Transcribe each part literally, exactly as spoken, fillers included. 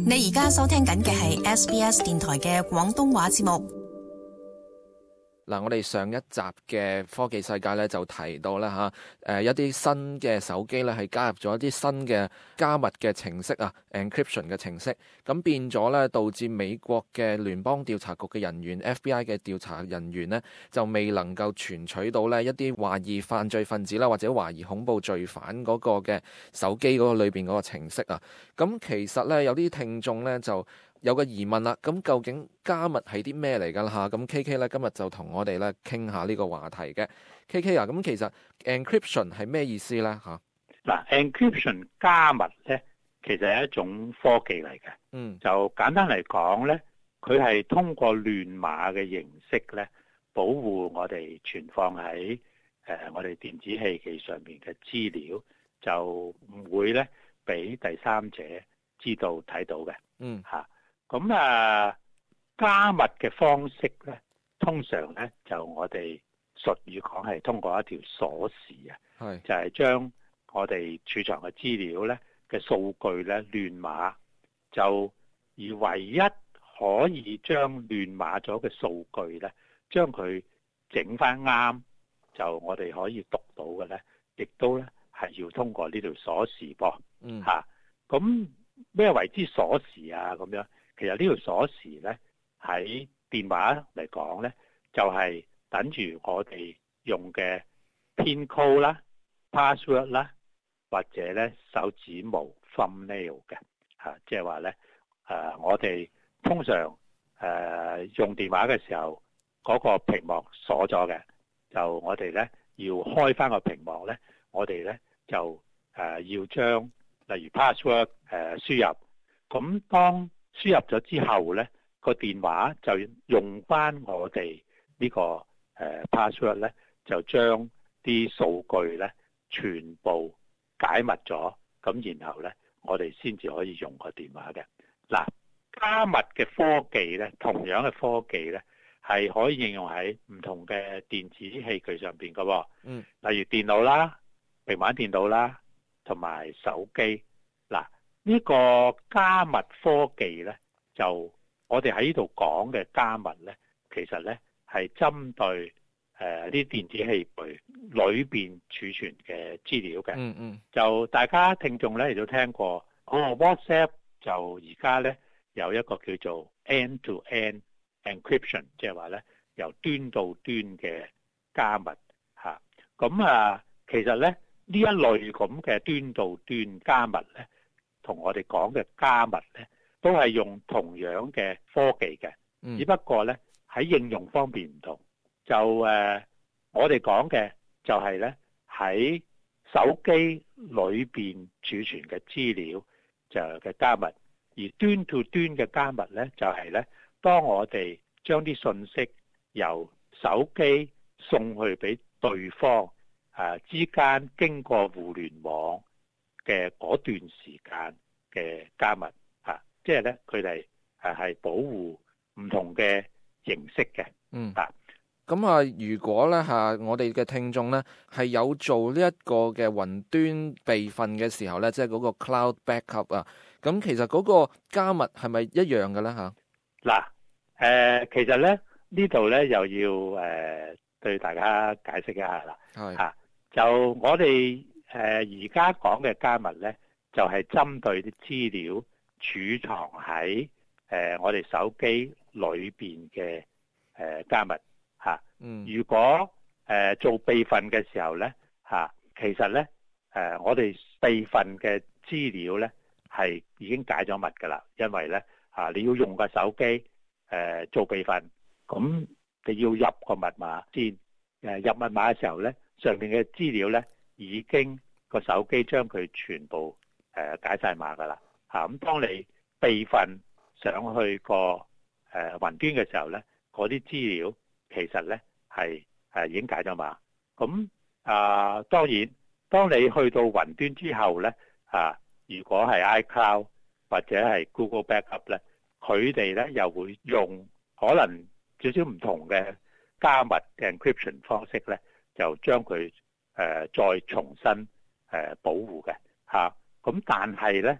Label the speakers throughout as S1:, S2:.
S1: 你而家收聽緊嘅係 S B S 電台嘅廣東話節目。
S2: 嗱，我哋上一集嘅科技世界咧就提到啦嚇，誒一啲新嘅手機咧係加入咗一啲新嘅加密嘅程式啊 ，encryption 嘅程式，咁變咗咧導致美國嘅聯邦調查局嘅人員 F B I 嘅調查人員呢，就未能夠存取到呢一啲懷疑犯罪分子啦或者懷疑恐怖罪犯嗰個嘅手機嗰個裏邊嗰個程式啊。咁其實咧有啲聽眾咧就有個疑問啦，咁究竟加密係啲咩嚟㗎啦嚇？咁 K K 咧今日就同我哋咧傾下呢個話題嘅。K K 啊，咁其實 encryption 係咩意思咧嚇？
S3: 嗱 ，encryption 加密咧，其實係一種科技嚟嘅。
S2: 嗯，
S3: 就簡單嚟講咧，佢係通過亂碼嘅形式咧，保護我哋存放喺誒、呃、我哋電子器器上面嘅資料，就唔會咧俾第三者知道睇到嘅。
S2: 嗯，
S3: 嚇、啊。咁啊，加密嘅方式咧，通常咧就我哋術語講係通過一條鎖匙啊，
S2: 係
S3: 就係將我哋儲藏嘅資料咧嘅數據咧亂碼，就而唯一可以將亂碼咗嘅數據咧，將佢整翻啱，就我哋可以讀到嘅咧，亦都咧係要通過呢條鎖匙噃。
S2: 嗯，
S3: 嚇，咁咩為之鎖匙啊？咁樣？其實呢條鎖匙咧喺電話嚟講咧，就係、是、等住我哋用嘅 PIN code 啦、password 啦，或者咧手指模 thumbnail 嘅嚇，即係話咧誒，我哋通常誒、呃、用電話嘅時候，嗰、那個屏幕鎖咗嘅，就我哋咧要開翻個屏幕咧，我哋咧就誒、呃、要將例如 password 誒、呃、輸入，咁當輸入咗之後咧，個電話就用翻我哋呢個誒 password 咧，就將啲數據咧全部解密咗，咁然後咧我哋先至可以用個電話嘅。嗱，加密嘅科技咧，同樣嘅科技咧，係可以應用喺唔同嘅電子器具上邊嘅喎。嗯，例如電腦啦、平板電腦啦，同埋手機。嗱，呢個加密科技咧，就我哋喺呢度講嘅加密咧，其實咧係針對誒啲電子器具裏邊儲存嘅資料嘅。嗯嗯。就大家聽眾咧亦都聽過，哦 WhatsApp 就而家咧有一個叫做 end-to-end encryption， 即係話咧由端到端嘅加密嚇。咁啊，其實咧呢一類咁嘅端到端加密咧，同我哋講嘅加密咧，都係用同樣嘅科技嘅，嗯、只不過咧喺應用方面唔同。就誒、呃，我哋講嘅就係咧喺手機裏邊儲存嘅資料就嘅加密，而端到端嘅加密咧就係咧，當我哋將啲信息由手機送去俾對方啊之間經過互聯網嘅嗰段時間嘅加密嚇，即係咧佢哋係係保護唔同嘅形式嘅。
S2: 嗯啊，咁啊，如果咧嚇我哋嘅聽眾咧係有做呢一個嘅雲端備份嘅時候咧，即係嗰個 cloud backup 啊，咁其實嗰個加密係咪一樣嘅咧嚇？嗱，
S3: 誒，其實咧呢度咧又要誒對大家解釋一下啦。係嚇，就我哋誒而家講嘅加密咧，就係針對啲資料儲藏喺誒我哋手機裏邊嘅誒加密嚇。嗯，如果誒做備份嘅時候咧嚇，其實咧誒我哋備份嘅資料咧係已經解咗密㗎啦，因為咧嚇你要用個手機誒做備份，咁你要入個密碼先。誒入密碼嘅時候咧，上面嘅資料咧已經個手機將佢全部誒解晒碼㗎啦嚇。咁當你備份上去個誒雲端嘅時候咧，嗰啲資料其實咧係係已經解咗碼。咁啊當然，當你去到雲端之後咧啊，如果係 iCloud 或者係 Google Backup 咧，佢哋咧又會用可能少少唔同嘅加密嘅 encryption 方式咧，就將佢誒再重新誒保護嘅嚇。咁但係咧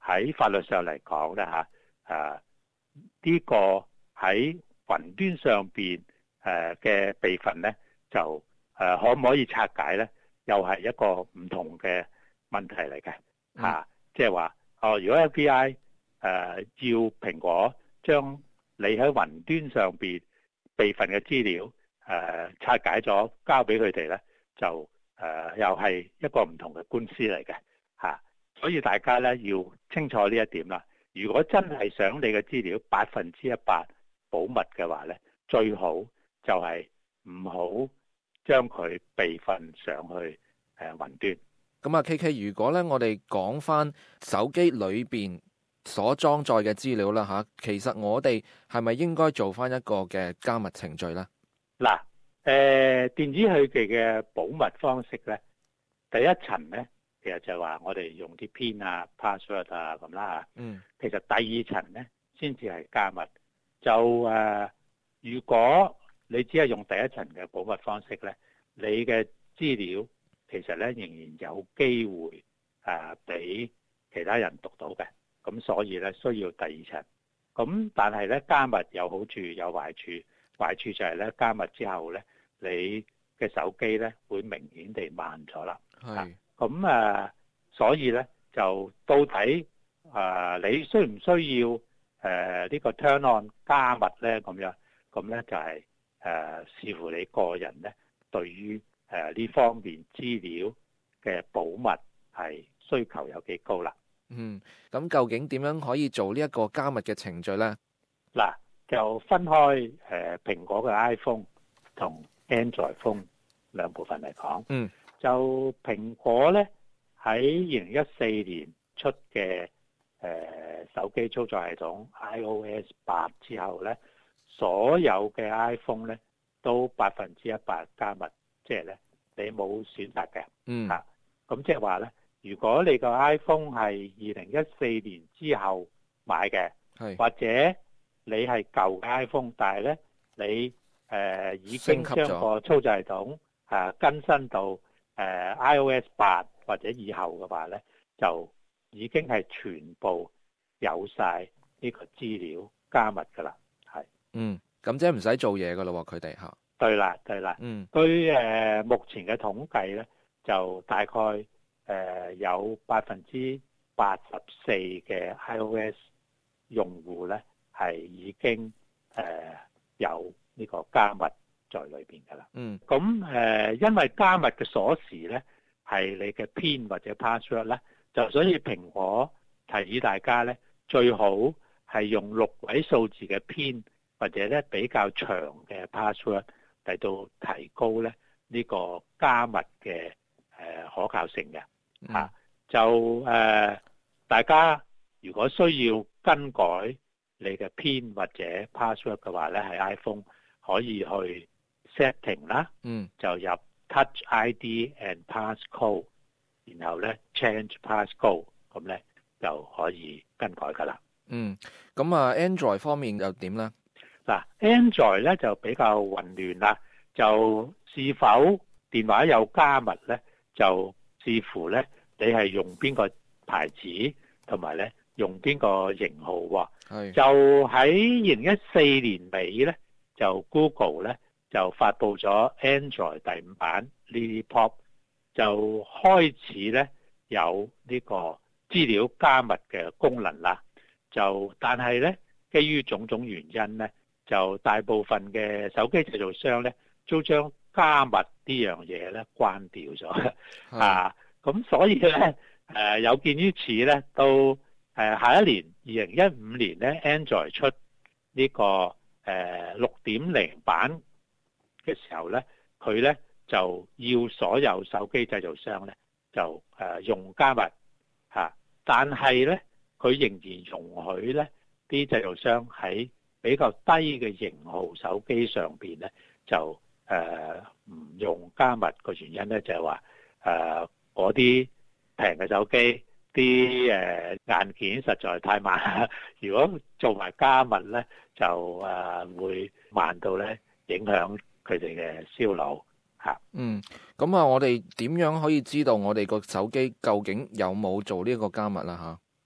S3: 喺法律上嚟講咧嚇，誒呢個喺雲端上邊誒嘅備份咧，就誒可唔可以拆解咧？又係一個唔同嘅問題嚟嘅嚇，即係話哦，如果 F B I 誒要蘋果將你喺雲端上邊備份嘅資料誒拆解咗交俾佢哋咧，就誒又係一個唔同嘅官司嚟嘅嚇。所以大家咧要清楚呢一點啦。如果真係想你嘅資料百分之一百保密嘅話咧，最好就係唔好將佢備份上去誒雲端。
S2: 咁啊 K K， 如果咧我哋講翻手機裏邊所裝載嘅資料啦嚇，其實我哋係咪應該做翻一個嘅加密程序咧？
S3: 嗱，誒電子儀器嘅保密方式咧，第一層咧，其實就係話我哋用啲 pin 啊、password 啊咁啦。嗯。其實第二層咧，先至係加密。就誒、呃，如果你只係用第一層嘅保密方式咧，你嘅資料其實咧仍然有機會誒俾、呃、其他人讀到嘅。咁所以咧需要第二層。咁但係咧加密有好處有壞處，壞處就係咧加密之後咧，你嘅手機咧會明顯地慢咗啦。係。咁啊，所以咧就到底啊、呃，你需唔需要誒呢、呃這個 turn on 加密咧？咁樣咁咧就係、是、誒、呃、視乎你個人咧對於誒呢方面資料嘅保密係需求有幾高啦。
S2: 嗯，咁究竟點樣可以做呢一個加密嘅程序咧？
S3: 嗱，就分開誒蘋果嘅 iPhone 同 Android phone 兩部分嚟講。嗯。就蘋果咧喺二零一四年出嘅誒、呃、手機操作系統 iOS 八之後咧，所有嘅 iPhone 咧都百分之一百加密，即係咧你冇選擇嘅。嗯。嚇、啊，咁即係話咧，如果你個 iPhone 係二零一四年之後買嘅，係或者你係舊嘅 iPhone，但係咧你誒、呃、已經將個操作系統啊更新到誒、uh, iOS 八或者以後嘅話咧，就已經係全部有晒呢個資料加密噶啦，係。嗯，
S2: 咁即係唔使做嘢噶咯，佢哋吓。
S3: 對啦，對啦。嗯。據誒、呃、目前嘅統計咧，就大概誒、呃、有百分之八十四嘅 iOS 用戶咧係已經誒、呃、有呢個加密在裏邊噶啦，嗯，咁誒、呃，因為加密嘅鎖匙咧係你嘅 pin 或者 password 咧，就所以蘋果提議大家咧最好係用六位數字嘅 pin 或者咧比較長嘅 password 嚟到提高咧呢、這個加密嘅誒、呃、可靠性嘅，嚇、啊，就誒、呃、大家如果需要更改你嘅 pin 或者 password 嘅話咧，喺 iPhone 可以去setting 啦，嗯，就入 Touch I D and Passcode，然後咧 change passcode，咁咧就可以更改噶啦。
S2: 嗯，咁啊 Android 方面又點咧？
S3: 嗱 Android 咧就比較混亂啦，就是否電話有加密咧，就視乎咧你係用邊個牌子，同埋咧用邊個型號喎。係。就喺二零一四年尾咧，就 Google 咧。就發布咗 Android 第五版 Lily Pop， 就開始咧有呢個資料加密嘅功能啦。就但係咧，基於種種原因咧，就大部分嘅手機製造商咧都將加密呢樣嘢咧關掉咗啊。咁所以咧誒、呃、有見於此咧，到誒、呃、下一年二零一五年咧 Android 出呢、這個誒六點零版嘅時候咧，佢咧就要所有手機製造商咧就誒、呃、用加密嚇、啊，但係咧佢仍然容許咧啲製造商喺比較低嘅型號手機上邊咧就誒唔、呃、用加密嘅原因咧就係話誒嗰啲平嘅手機啲誒、呃、硬件實在太慢，如果做埋加密咧就誒、呃、會慢到咧影響佢哋嘅銷路嚇。
S2: 嗯，咁啊，我哋點樣可以知道我哋個手機究竟有冇做呢個加密啦？嚇，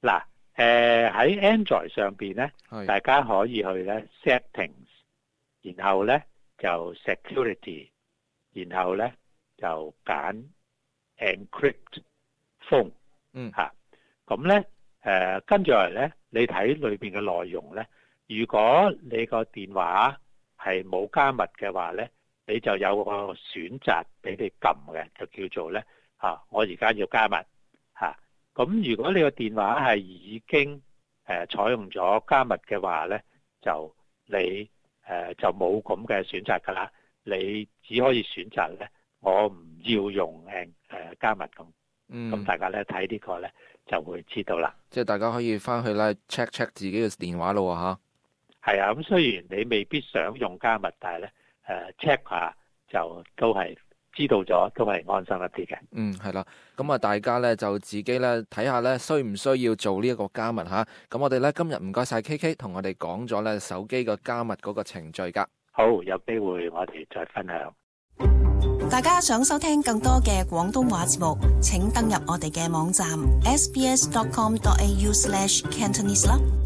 S3: 嗱，誒喺 Android 上邊咧，
S2: 係
S3: 大家可以去咧 Settings，然後咧就 Security，然後咧就揀 Encrypt Phone，
S2: 嗯
S3: 嚇，咁咧誒跟住嚟咧，你睇裏邊嘅內容咧，如果你個電話係冇加密嘅話咧，你就有個選擇俾你撳嘅，就叫做咧嚇，我而家要加密嚇。咁如果你個電話係已經誒採用咗加密嘅話咧，就你誒就冇咁嘅選擇㗎啦。你只可以選擇咧，我唔要用誒誒加密咁。
S2: 嗯，
S3: 咁大家咧睇呢個咧就會知道啦。
S2: 即係大家可以翻去咧 check check 自己嘅電話咯嚇。
S3: 係啊，咁雖然你未必想用加密，但係咧誒 check 下就都係知道咗，都係安心一啲嘅。
S2: 嗯，係啦。咁啊，大家咧就自己咧睇下咧，需唔需要做呢一個加密嚇？咁我哋咧今日唔該晒 K K 同我哋講咗咧手機個加密嗰個程序㗎。
S3: 好，有機會我哋再分享。
S1: 大家想收聽更多嘅廣東話節目，請登入我哋嘅網站 s b s dot com dot a u slash cantonese 啦。